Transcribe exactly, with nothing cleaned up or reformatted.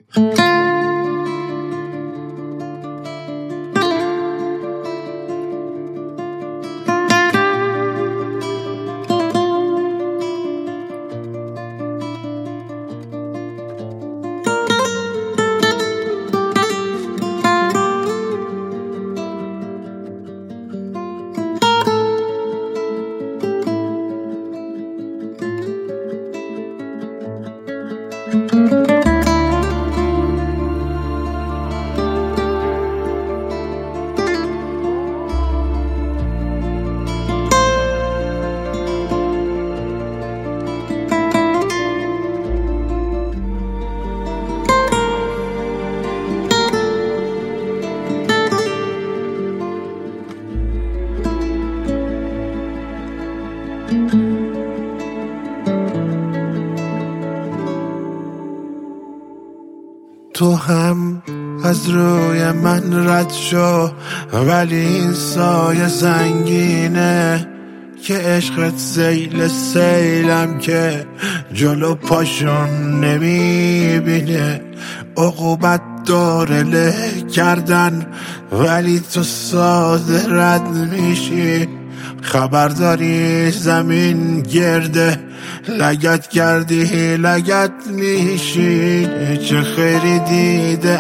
تو هم از روی من رد شو، ولی این سایه سنگینه که عشقت سیل سیلم که جلو پاشون نمیبینه. عقوبت داره له کردن ولی تو ساده رد میشی. خبر داری زمین گرده، لگت کردی لگت میشی. چه خیری دیده